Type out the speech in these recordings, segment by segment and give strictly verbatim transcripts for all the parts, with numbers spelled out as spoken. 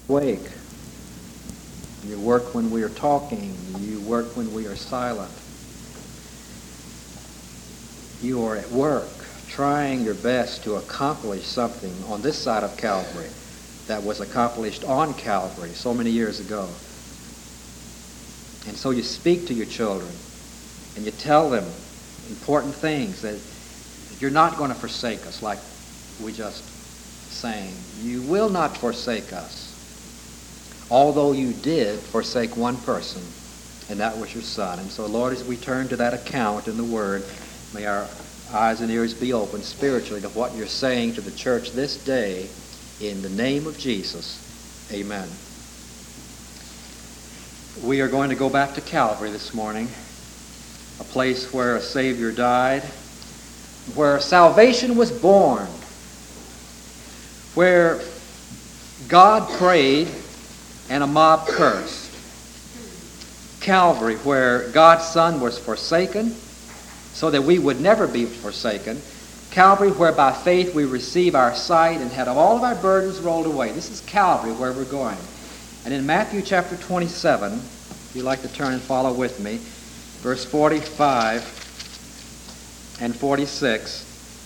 awake. You work when we are talking. You work when we are silent. You are at work trying your best to accomplish something on this side of Calvary that was accomplished on Calvary so many years ago. And so you speak to your children and you tell them important things, that you're not going to forsake us, like we just sang. You will not forsake us. Although you did forsake one person, and that was your son. And so, Lord, as we turn to that account in the Word, may our eyes and ears be open spiritually to what you're saying to the church this day. In the name of Jesus, amen. We are going to go back to Calvary this morning, a place where a Savior died, where salvation was born, where God prayed and a mob cursed. Calvary, where God's Son was forsaken so that we would never be forsaken. Calvary, where by faith we receive our sight and had all of our burdens rolled away. This is Calvary, where we're going. And in Matthew chapter twenty-seven, if you'd like to turn and follow with me, verse forty-five and forty-six.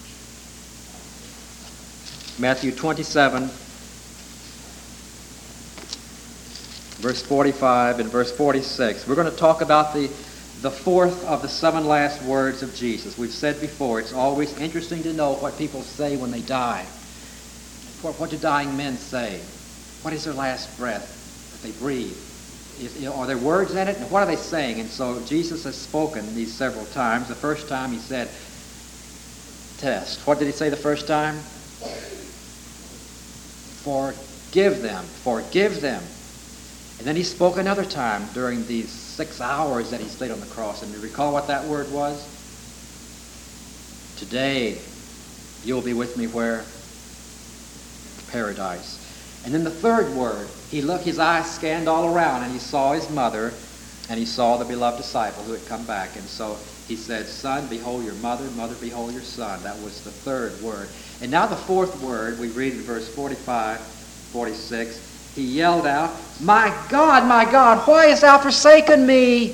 Matthew twenty-seven, verse forty-five and verse forty-six. We're going to talk about the, the fourth of the seven last words of Jesus. We've said before, it's always interesting to know what people say when they die. What, what do dying men say? What is their last breath that they breathe? Is, you know, are there words in it? And what are they saying? And so Jesus has spoken these several times. The first time he said, test. What did he say the first time? Forgive them. Forgive them. And then he spoke another time during these six hours that he stayed on the cross. And do you recall what that word was? Today, you'll be with me where? Paradise. And then the third word, he looked, his eyes scanned all around, and he saw his mother, and he saw the beloved disciple who had come back. And so he said, son, behold your mother, mother, behold your son. That was the third word. And now the fourth word, we read in verse forty-five, forty-six, he yelled out, my God, my God, why hast thou forsaken me?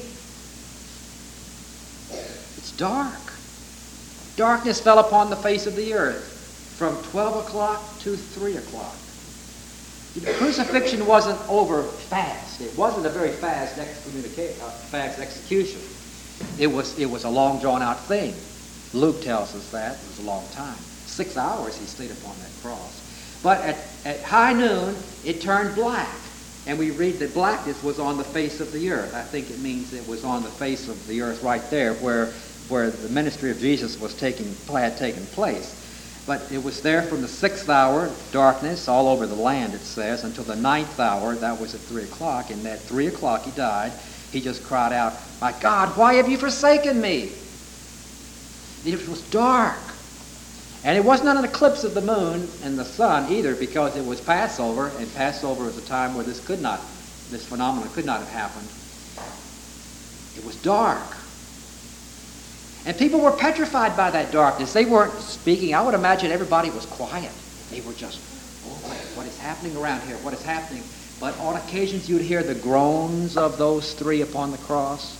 It's dark. Darkness fell upon the face of the earth from twelve o'clock to three o'clock. The crucifixion wasn't over fast. It wasn't a very fast, excommunica- uh, fast execution. It was, it was a long, drawn-out thing. Luke tells us that. It was a long time. Six hours he stayed upon that cross. But at, at high noon, it turned black. And we read that blackness was on the face of the earth. I think it means it was on the face of the earth right there where, where the ministry of Jesus was taking, had taken place. But it was there from the sixth hour, darkness all over the land, it says, until the ninth hour. That was at three o'clock. And at three o'clock he died. He just cried out, my God, why have you forsaken me? It was dark. And it was not an eclipse of the moon and the sun either, because it was Passover, and Passover was a time where this could not, this phenomenon could not have happened. It was dark. And people were petrified by that darkness. They weren't speaking. I would imagine everybody was quiet. They were just, oh, what is happening around here? What is happening? But on occasions you'd hear the groans of those three upon the cross.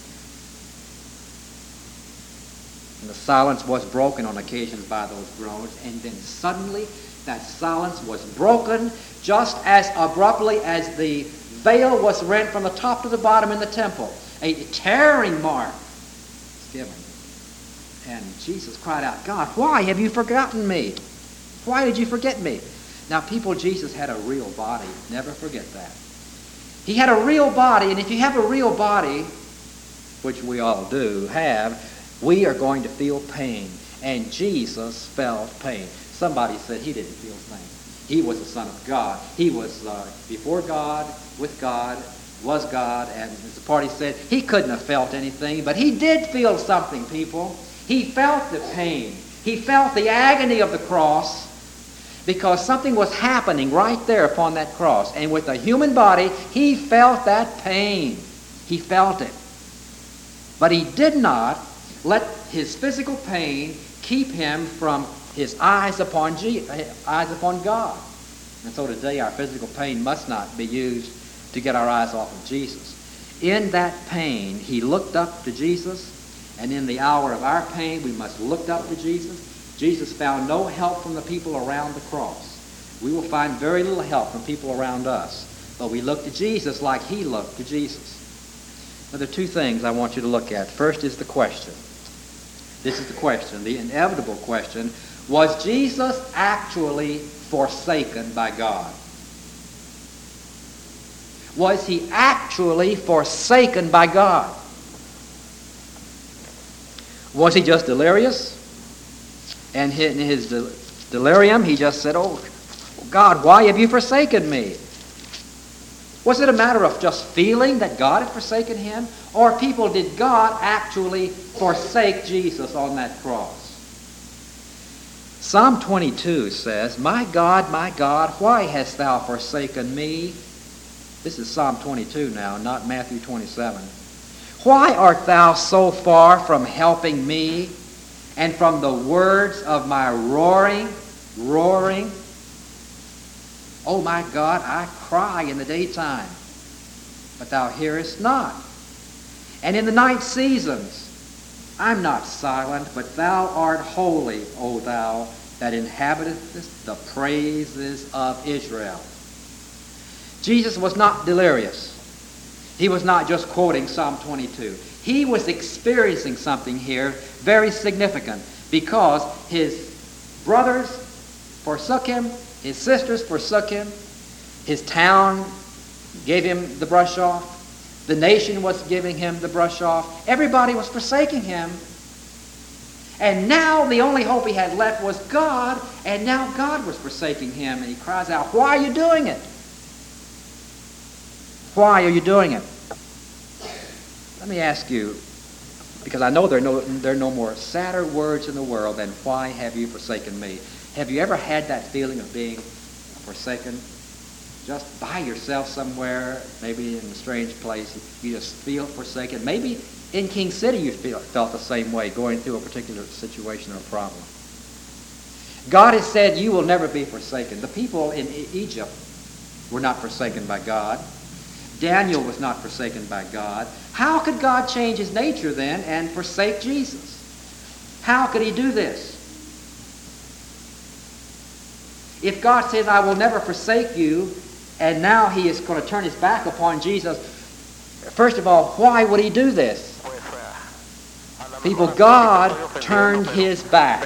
And the silence was broken on occasions by those groans. And then suddenly that silence was broken just as abruptly as the veil was rent from the top to the bottom in the temple. A tearing mark was given. And Jesus cried out, God, why have you forgotten me? Why did you forget me? Now, people, Jesus had a real body. Never forget that. He had a real body, and if you have a real body, which we all do have, we are going to feel pain. And Jesus felt pain. Somebody said he didn't feel pain. He was the Son of God. He was uh, before God, with God, was God, and as the party said, he couldn't have felt anything, but he did feel something, people. He felt the pain. He felt the agony of the cross, because something was happening right there upon that cross. And with a human body, he felt that pain. He felt it. But he did not let his physical pain keep him from his eyes upon Je- eyes upon God. And so today our physical pain must not be used to get our eyes off of Jesus. In that pain, he looked up to Jesus, and in the hour of our pain, we must look up to Jesus. Jesus found no help from the people around the cross. We will find very little help from people around us, but we look to Jesus like he looked to Jesus. Now, there are two things I want you to look at. First is the question. This is the question, the inevitable question. Was Jesus actually forsaken by God? Was he actually forsaken by God? Was he just delirious? And in his del- delirium, he just said, "Oh, God, why have you forsaken me?" Was it a matter of just feeling that God had forsaken him? Or people, did God actually forsake Jesus on that cross? Psalm twenty-two says, "My God, my God, why hast thou forsaken me?" This is Psalm twenty-two now, not Matthew twenty-seven. "Why art thou so far from helping me, and from the words of my roaring, roaring? Oh my God, I cry in the daytime, but thou hearest not. And in the night seasons, I'm not silent, but thou art holy, O thou that inhabitest the praises of Israel." Jesus was not delirious. He was not just quoting Psalm twenty-two. He was experiencing something here very significant, because his brothers forsook him, his sisters forsook him, his town gave him the brush off, the nation was giving him the brush off, everybody was forsaking him. And now the only hope he had left was God, and now God was forsaking him, and he cries out, "Why are you doing it? Why are you doing it?" Let me ask you, because I know there are no, there are no more sadder words in the world than "Why have you forsaken me?" Have you ever had that feeling of being forsaken? Just by yourself somewhere, maybe in a strange place, you just feel forsaken. Maybe in King City you feel, felt the same way, going through a particular situation or problem. God has said you will never be forsaken. The people in e- Egypt were not forsaken by God. Daniel was not forsaken by God. How could God change his nature then and forsake Jesus? How could he do this? If God says, "I will never forsake you," and now he is going to turn his back upon Jesus, first of all, why would he do this? People, God turned his back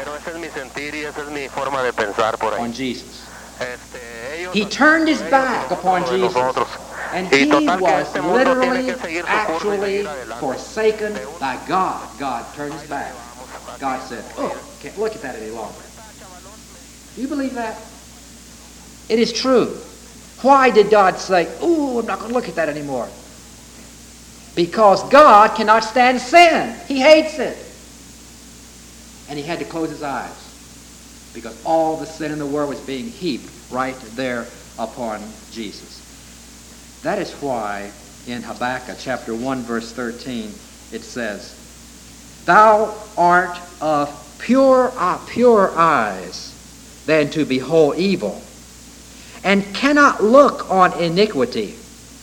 on Jesus. He turned his back upon Jesus. And he was literally, actually forsaken by God. God turned his back. God said, "Oh, can't look at that any longer." Do you believe that? It is true. Why did God say, "Oh, I'm not going to look at that anymore"? Because God cannot stand sin. He hates it. And he had to close his eyes, because all the sin in the world was being heaped right there upon Jesus. That is why in Habakkuk chapter one verse thirteen it says, "Thou art of pure, uh, pure eyes than to behold evil, and cannot look on iniquity."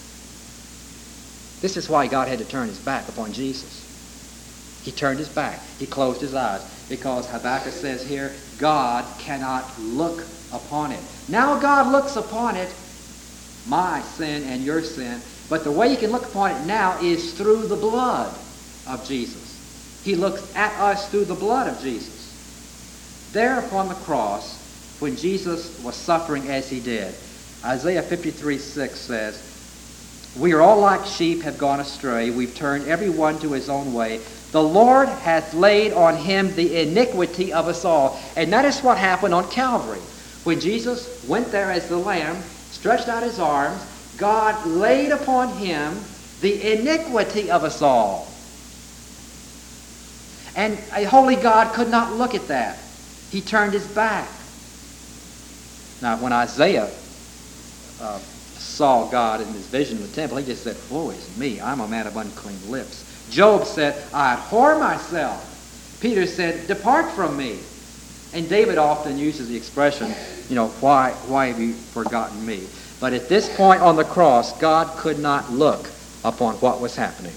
This is why God had to turn his back upon Jesus. He turned his back. He closed his eyes, because Habakkuk says here, God cannot look upon it. Now God looks upon it, my sin and your sin, but the way he can look upon it now is through the blood of Jesus. He looks at us through the blood of Jesus. There upon the cross, when Jesus was suffering as he did, Isaiah fifty-three six says, "We are all like sheep have gone astray. We've turned every one to his own way. The Lord hath laid on him the iniquity of us all." And that is what happened on Calvary. When Jesus went there as the Lamb, stretched out his arms, God laid upon him the iniquity of us all. And a holy God could not look at that. He turned his back. Now, when Isaiah uh, saw God in his vision of the temple, he just said, "Woe is me, I'm a man of unclean lips." Job said, "I abhor myself." Peter said, "Depart from me." And David often uses the expression, you know, why, why have you forgotten me? But at this point on the cross, God could not look upon what was happening.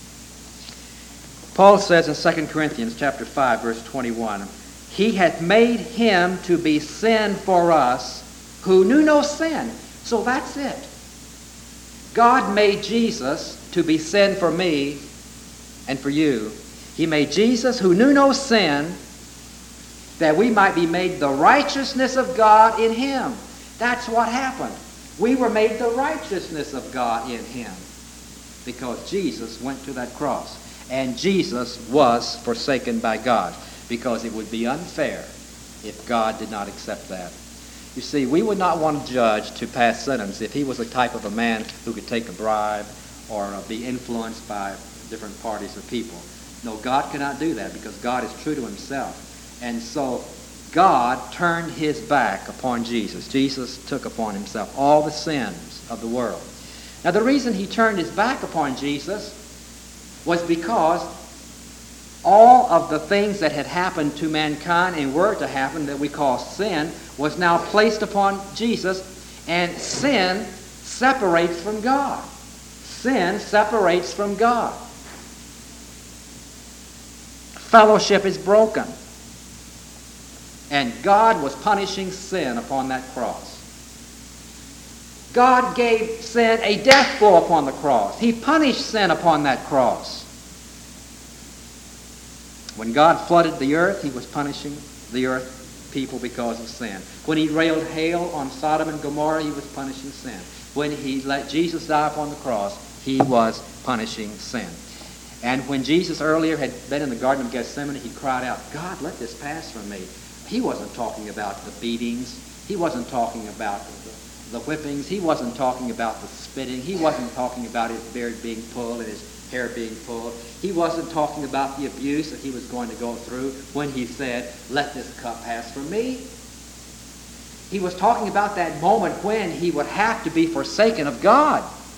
Paul says in Second Corinthians chapter five, verse twenty-one, He hath made him to be sin for us who knew no sin. So that's it. God made Jesus to be sin for me and for you. He made Jesus who knew no sin that we might be made the righteousness of God in him. That's what happened. We were made the righteousness of God in him because Jesus went to that cross. And Jesus was forsaken by God because it would be unfair if God did not accept that. You see, we would not want a judge to pass sentence if he was the type of a man who could take a bribe or uh, be influenced by different parties of people. No, God cannot do that because God is true to himself. And so God turned his back upon Jesus. Jesus took upon himself all the sins of the world. Now, the reason he turned his back upon Jesus was because all of the things that had happened to mankind and were to happen that we call sin was now placed upon Jesus, and sin separates from God. Sin separates from God. Fellowship is broken. And God was punishing sin upon that cross. God gave sin a death blow upon the cross. He punished sin upon that cross. When God flooded the earth, he was punishing the earth people because of sin. When he railed hail on Sodom and Gomorrah, he was punishing sin. When he let Jesus die upon the cross, he was punishing sin. And when Jesus earlier had been in the Garden of Gethsemane, he cried out, God, let this pass from me. He wasn't talking about the beatings. He wasn't talking about the, the whippings. He wasn't talking about the spitting. He wasn't talking about his beard being pulled and his hair being pulled. He wasn't talking about the abuse that he was going to go through when he said, let this cup pass from me. He was talking about that moment when he would have to be forsaken of God.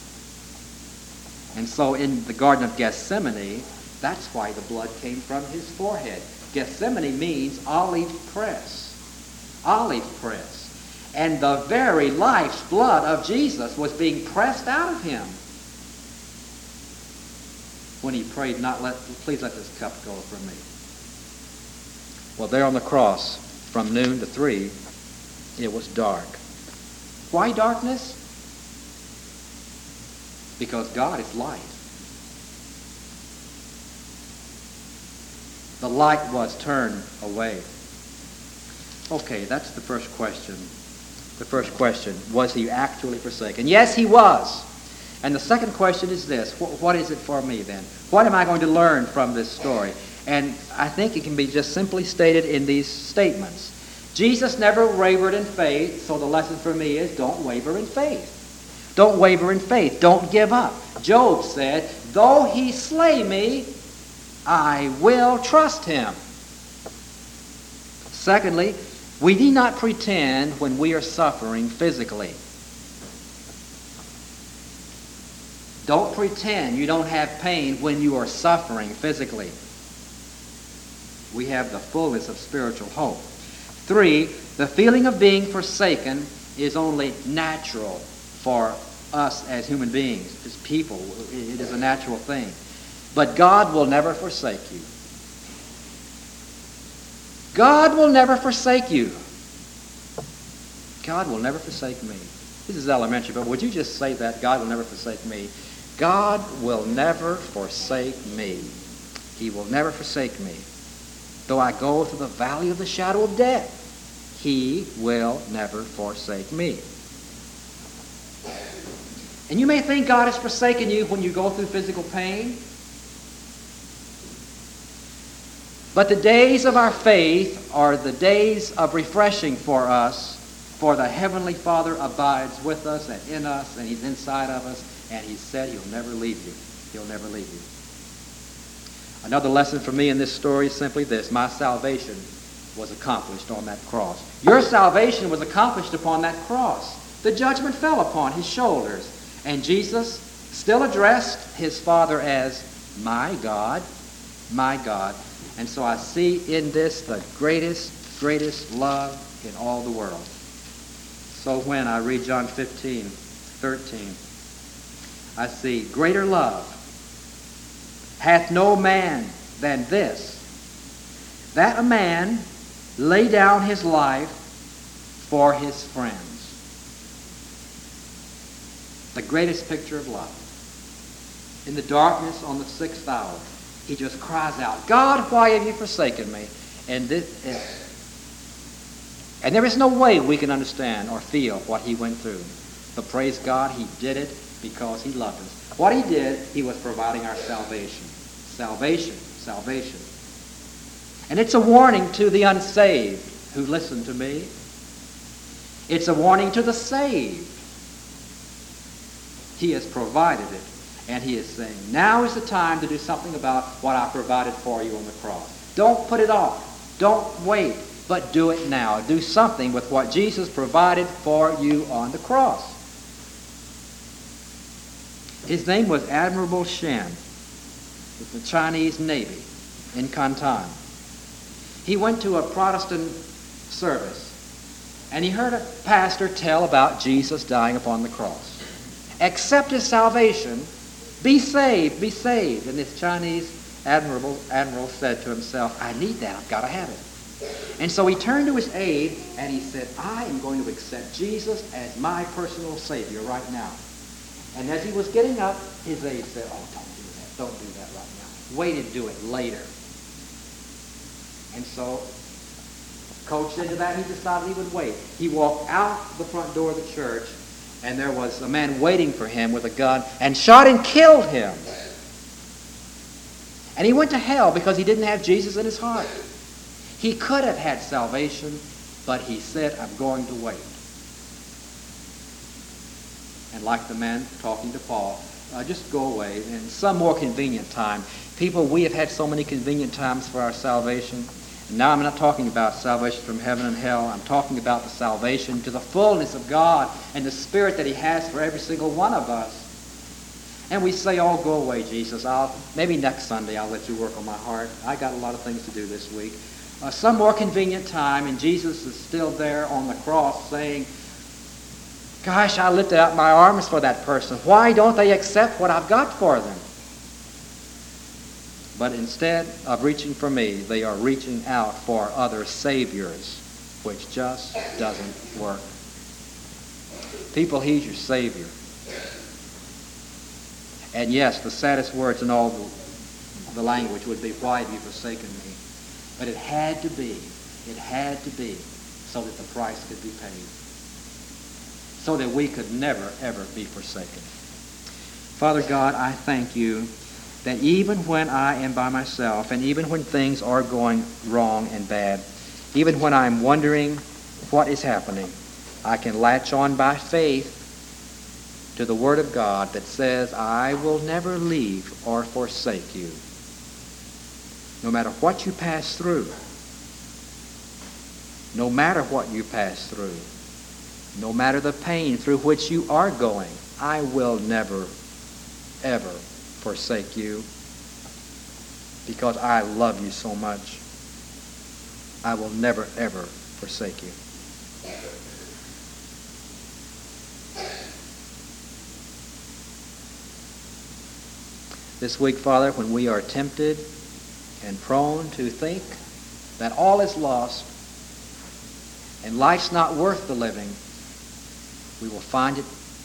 And so in the Garden of Gethsemane, that's why the blood came from his forehead. Gethsemane means olive press. Olive press. And the very life's blood of Jesus was being pressed out of him when he prayed, "Not let, please let this cup go from me." Well, there on the cross, from noon to three, it was dark. Why darkness? Because God is light. The light was turned away. Okay, that's the first question. The first question, was he actually forsaken? Yes, he was. And the second question is this, what is it for me then? What am I going to learn from this story? And I think it can be just simply stated in these statements. Jesus never wavered in faith, so the lesson for me is don't waver in faith. Don't waver in faith. Don't give up. Job said, though he slay me, I will trust him. Secondly, we need not pretend when we are suffering physically. Don't pretend you don't have pain when you are suffering physically. We have the fullness of spiritual hope. Three, the feeling of being forsaken is only natural for us as human beings, as people. It is a natural thing. But God will never forsake you. God will never forsake you. God will never forsake me. This is elementary, but would you just say that? God will never forsake me. God will never forsake me. He will never forsake me. Though I go through the valley of the shadow of death, he will never forsake me. And you may think God has forsaken you when you go through physical pain. But the days of our faith are the days of refreshing for us, for the Heavenly Father abides with us and in us, and he's inside of us, and he said he'll never leave you. He'll never leave you. Another lesson for me in this story is simply this. My salvation was accomplished on that cross. Your salvation was accomplished upon that cross. The judgment fell upon his shoulders. And Jesus still addressed his Father as my God, my God. And so I see in this the greatest, greatest love in all the world. So when I read John fifteen, thirteen, I see, greater love hath no man than this, that a man lay down his life for his friends. The greatest picture of love. In the darkness on the sixth hour, he just cries out, God, why have you forsaken me? And this is, and there is no way we can understand or feel what he went through. But praise God, he did it because he loved us. What he did, he was providing our salvation. Salvation, salvation. And it's a warning to the unsaved who listen to me. It's a warning to the saved. He has provided it. And he is saying, now is the time to do something about what I provided for you on the cross. Don't put it off. Don't wait. But do it now. Do something with what Jesus provided for you on the cross. His name was Admiral Shen with the Chinese Navy in Canton. He went to a Protestant service, and he heard a pastor tell about Jesus dying upon the cross. Accept his salvation. Be saved, be saved. And this Chinese admiral, admiral said to himself, I need that. I've got to have it. And so he turned to his aide, and he said, I am going to accept Jesus as my personal Savior right now. And as he was getting up, his aide said, oh, don't do that. Don't do that right now. Wait and do it later. And so, coached into that, he decided he would wait. He walked out the front door of the church, and there was a man waiting for him with a gun and shot and killed him. And he went to hell because he didn't have Jesus in his heart. He could have had salvation, but he said, I'm going to wait. And like the man talking to Paul, uh, just go away in some more convenient time. People, we have had so many convenient times for our salvation. And now I'm not talking about salvation from heaven and hell. I'm talking about the salvation to the fullness of God and the Spirit that he has for every single one of us. And we say, oh, go away, Jesus. I'll maybe next Sunday I'll let you work on my heart. I got a lot of things to do this week. Uh, some more convenient time, and Jesus is still there on the cross saying, gosh, I lifted out my arms for that person. Why don't they accept what I've got for them? But instead of reaching for me, they are reaching out for other saviors, which just doesn't work. People, he's your Savior. And yes, the saddest words in all the, the language would be, why have you forsaken me? But it had to be, it had to be so that the price could be paid. So that we could never, ever be forsaken. Father God, I thank you that even when I am by myself, and even when things are going wrong and bad, even when I'm wondering what is happening, I can latch on by faith to the Word of God that says, I will never leave or forsake you. No matter what you pass through, no matter what you pass through, no matter the pain through which you are going, I will never, ever forsake you, because I love you so much. I will never, ever forsake you. This week, Father, when we are tempted and prone to think that all is lost and life's not worth the living, we will find it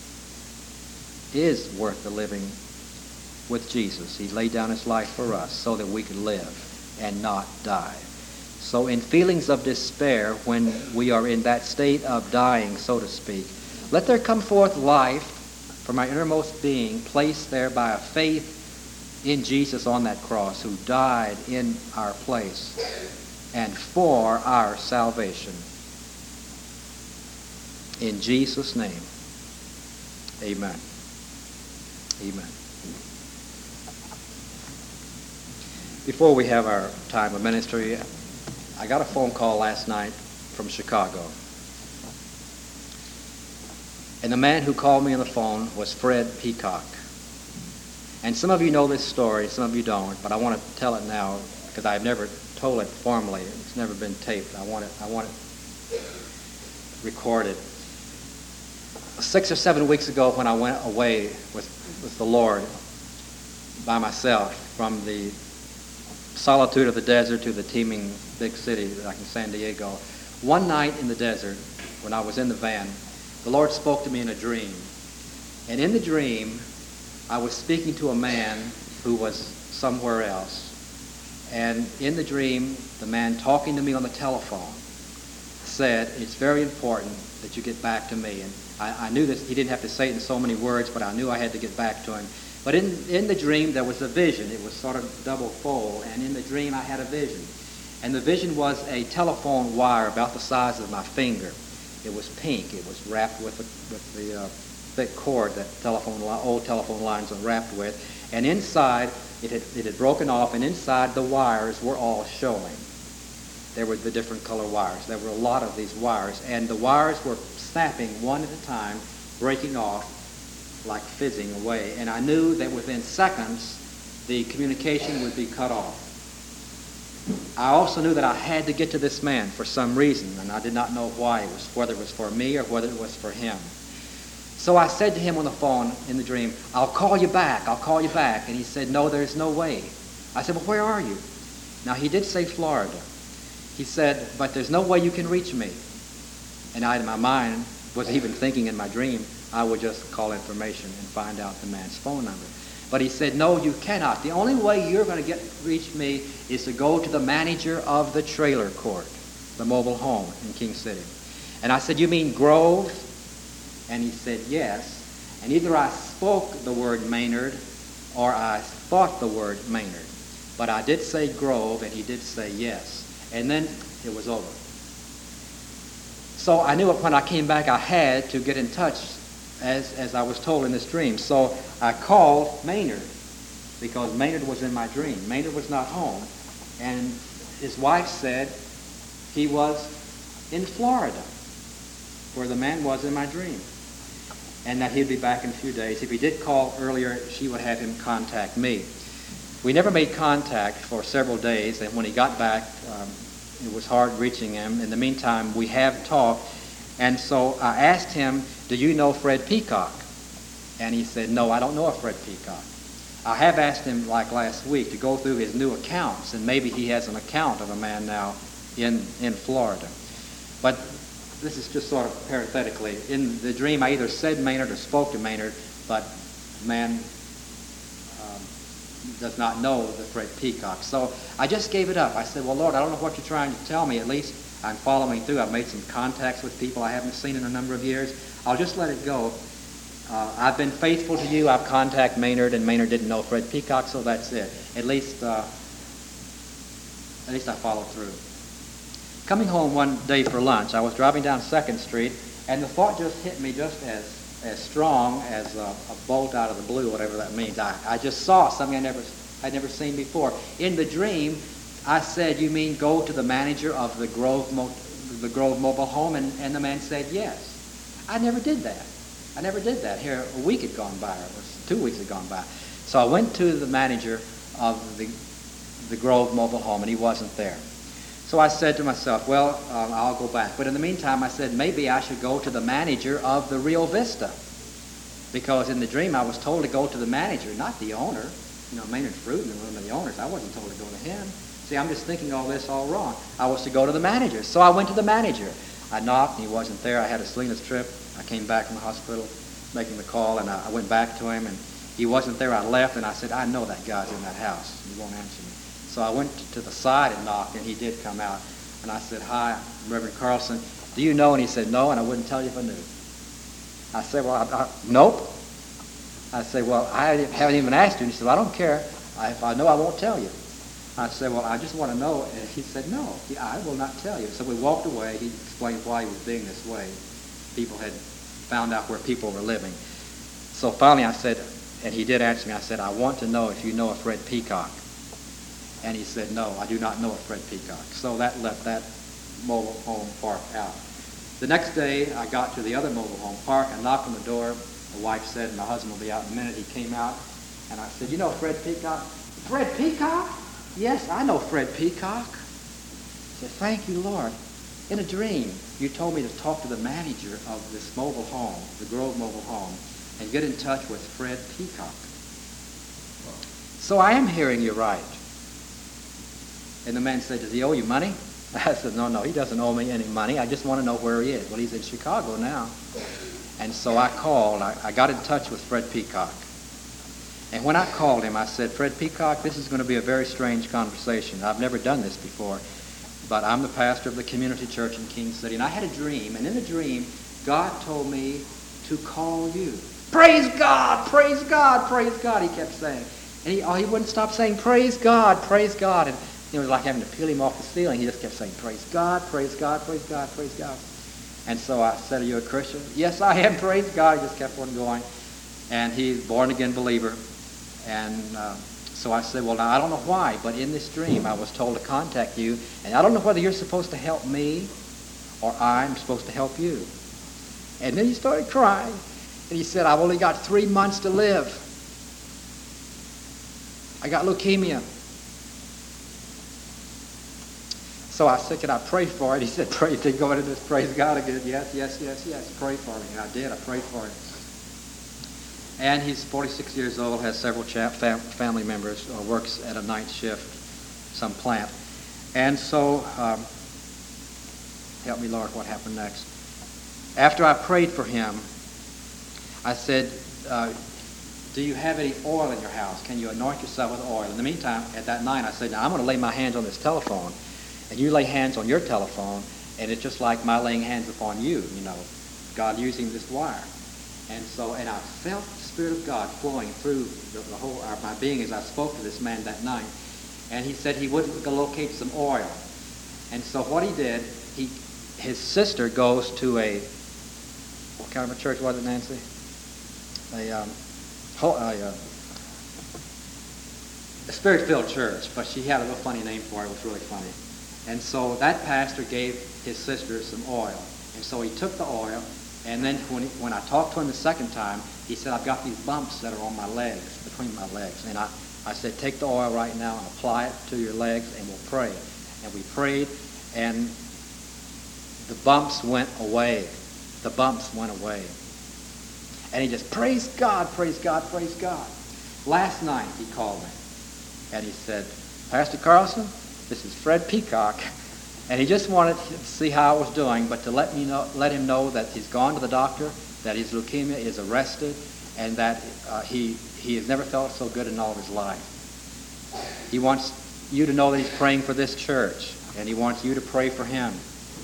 is worth the living with Jesus. He laid down his life for us so that we could live and not die. So in feelings of despair, when we are in that state of dying, so to speak, let there come forth life from our innermost being, placed there by a faith in Jesus on that cross, who died in our place and for our salvation. In Jesus' name, amen. Amen. Before we have our time of ministry, I got a phone call last night from Chicago. And the man who called me on the phone was Fred Peacock. And some of you know this story, some of you don't, but I want to tell it now because I've never told it formally. It's never been taped. I want it, I want it recorded. six or seven weeks ago when I went away with, with the Lord by myself from the solitude of the desert to the teeming big city like in San Diego, one night in the desert when I was in the van, the Lord spoke to me in a dream. And in the dream, I was speaking to a man who was somewhere else. And in the dream, the man talking to me on the telephone said, it's very important that you get back to me. And I, I knew that he didn't have to say it in so many words, but I knew I had to get back to him. But in, in the dream, there was a vision. It was sort of double fold. And in the dream, I had a vision. And the vision was a telephone wire about the size of my finger. It was pink. It was wrapped with the, with the uh, thick cord that telephone li- old telephone lines are wrapped with. And inside, it had, it had broken off, and inside the wires were all showing. There were the different color wires. There were a lot of these wires. And the wires were snapping one at a time, breaking off, like fizzing away. And I knew that within seconds, the communication would be cut off. I also knew that I had to get to this man for some reason, and I did not know why. It was whether it was for me or whether it was for him. So I said to him on the phone in the dream, I'll call you back, I'll call you back. And he said, no, there's no way. I said, well, where are you? Now, he did say Florida. He said, but there's no way you can reach me. And I, in my mind, was even thinking in my dream, I would just call information and find out the man's phone number. But he said, no, you cannot. The only way you're going to get reach me is to go to the manager of the trailer court, the mobile home in King City. And I said, you mean Grove? And he said, yes. And either I spoke the word Maynard or I thought the word Maynard. But I did say Grove, and he did say yes. And then it was over. So I knew when I came back I had to get in touch as, as I was told in this dream. So I called Maynard because Maynard was in my dream. Maynard was not home. And his wife said he was in Florida, where the man was in my dream, and that he'd be back in a few days. If he did call earlier, she would have him contact me. We never made contact for several days, and when he got back, um, it was hard reaching him. In the meantime, we have talked, and so I asked him, do you know Fred Peacock? And he said, no, I don't know a Fred Peacock. I have asked him, like last week, to go through his new accounts, and maybe he has an account of a man now in, in Florida. But this is just sort of parenthetically. In the dream, I either said Maynard or spoke to Maynard, but the man um, does not know the Fred Peacock. So I just gave it up. I said, well, Lord, I don't know what you're trying to tell me. At least I'm following through. I've made some contacts with people I haven't seen in a number of years. I'll just let it go. Uh, I've been faithful to you. I've contacted Maynard, and Maynard didn't know Fred Peacock, so that's it. At least, uh, at least I followed through. Coming home one day for lunch, I was driving down second Street, and the thought just hit me just as, as strong as a, a bolt out of the blue, whatever that means. I, I just saw something I never, I'd never seen before. In the dream, I said, you mean go to the manager of the Grove, Mo- the Grove mobile home? And, and the man said, yes. I never did that. I never did that. Here, a week had gone by, or it was two weeks had gone by. So I went to the manager of the, the Grove mobile home, and he wasn't there. So I said to myself, well, um, I'll go back. But in the meantime, I said, maybe I should go to the manager of the Rio Vista. Because in the dream, I was told to go to the manager, not the owner. You know, Maynard Fruiten, one of the owners. I wasn't told to go to him. See, I'm just thinking all this all wrong. I was to go to the manager. So I went to the manager. I knocked, and he wasn't there. I had a Salinas trip. I came back from the hospital making the call, and I, I went back to him, and he wasn't there. I left, and I said, I know that guy's in that house. He won't answer me. So I went to the side and knocked, and he did come out. And I said, hi, Reverend Carlson, do you know? And he said, no, and I wouldn't tell you if I knew. I said, well, I, I, nope. I said, well, I haven't even asked you. And he said, well, I don't care. I, if I know, I won't tell you. I said, well, I just want to know. And he said, no, he, I will not tell you. So we walked away. He explained why he was being this way. People had found out where people were living. So finally I said, and he did answer me, I said, I want to know if you know a Fred Peacock. And he said, no, I do not know a Fred Peacock. So that left that mobile home park out. The next day, I got to the other mobile home park. I knocked on the door. The wife said, my husband will be out in a minute. He came out, and I said, you know Fred Peacock? Fred Peacock? Yes, I know Fred Peacock. I said, thank you, Lord. In a dream, you told me to talk to the manager of this mobile home, the Grove Mobile Home, and get in touch with Fred Peacock. So I am hearing you right. And the man said, does he owe you money? I said, no, no, he doesn't owe me any money. I just want to know where he is. Well, he's in Chicago now. And so I called. I, I got in touch with Fred Peacock. And when I called him, I said, Fred Peacock, this is going to be a very strange conversation. I've never done this before. But I'm the pastor of the community church in King City. And I had a dream. And in the dream, God told me to call you. Praise God, praise God, praise God, he kept saying. And he, oh, he wouldn't stop saying, praise God, praise God. And it was like having to peel him off the ceiling. He just kept saying, praise God, praise God, praise God, praise God. And so I said, are you a Christian? Yes, I am, praise God. He just kept on going. And he's a born-again believer. And uh, so I said, well, now, I don't know why, but in this dream I was told to contact you. And I don't know whether you're supposed to help me or I'm supposed to help you. And then he started crying. And he said, I've only got three months to live. I got leukemia. So I said, can I pray for it? He said, pray. He go into this, praise God again. Yes, yes, yes, yes, pray for me. And I did. I prayed for him. And he's forty-six years old, has several cha- fam- family members, uh, works at a night shift, some plant. And so, um, help me, Lord, what happened next? After I prayed for him, I said, uh, do you have any oil in your house? Can you anoint yourself with oil? In the meantime, at that night, I said, now I'm going to lay my hands on this telephone, and you lay hands on your telephone, and it's just like my laying hands upon you, you know, God using this wire. And so, and I felt the Spirit of God flowing through the, the whole, uh, my being as I spoke to this man that night. And he said he would locate some oil. And so what he did, he, his sister goes to a, what kind of a church was it, Nancy? A, um, a, uh, a Spirit-filled church, but she had a little funny name for it. It was really funny. And so that pastor gave his sister some oil. And so he took the oil, and then when, he, when I talked to him the second time, he said, I've got these bumps that are on my legs, between my legs. And I, I said, take the oil right now and apply it to your legs, and we'll pray. And we prayed, and the bumps went away. The bumps went away. And he just, praise God, praise God, praise God. Last night he called me, and he said, Pastor Carlson, this is Fred Peacock. And he just wanted to see how I was doing, but to let me know, let him know that he's gone to the doctor, that his leukemia is arrested, and that uh, he, he has never felt so good in all of his life. He wants you to know that he's praying for this church, and he wants you to pray for him.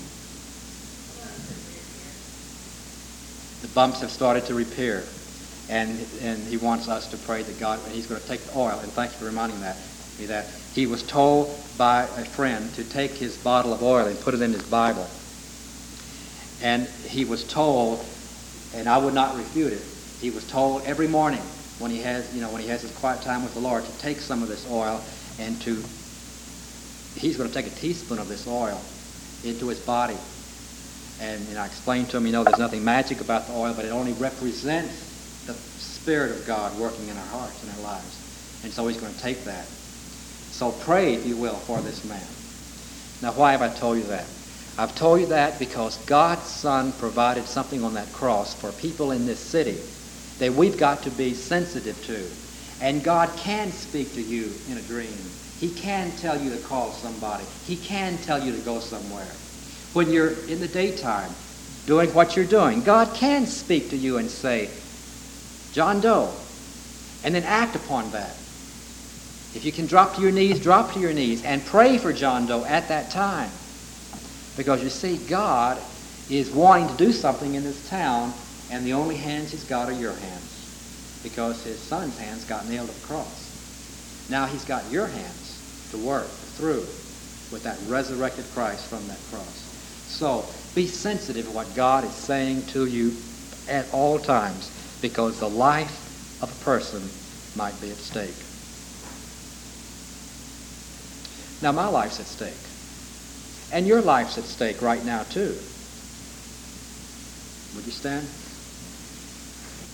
The bumps have started to repair, and and he wants us to pray that God, and he's going to take the oil, and thank you for reminding that, me that. He was told by a friend to take his bottle of oil and put it in his Bible. And he was told, and I would not refute it, he was told every morning when he has, you know, when he has his quiet time with the Lord to take some of this oil and to, he's going to take a teaspoon of this oil into his body. And, and I explained to him, you know, there's nothing magic about the oil, but it only represents the Spirit of God working in our hearts and our lives. And so he's going to take that. So pray, if you will, for this man. Now, why have I told you that? I've told you that because God's Son provided something on that cross for people in this city that we've got to be sensitive to. And God can speak to you in a dream. He can tell you to call somebody. He can tell you to go somewhere. When you're in the daytime doing what you're doing, God can speak to you and say, John Doe, and then act upon that. If you can drop to your knees, drop to your knees and pray for John Doe at that time. Because you see, God is wanting to do something in this town, and the only hands he's got are your hands. Because his son's hands got nailed to the cross. Now he's got your hands to work through with that resurrected Christ from that cross. So be sensitive to what God is saying to you at all times, because the life of a person might be at stake. Now my life's at stake. And your life's at stake right now too. Would you stand?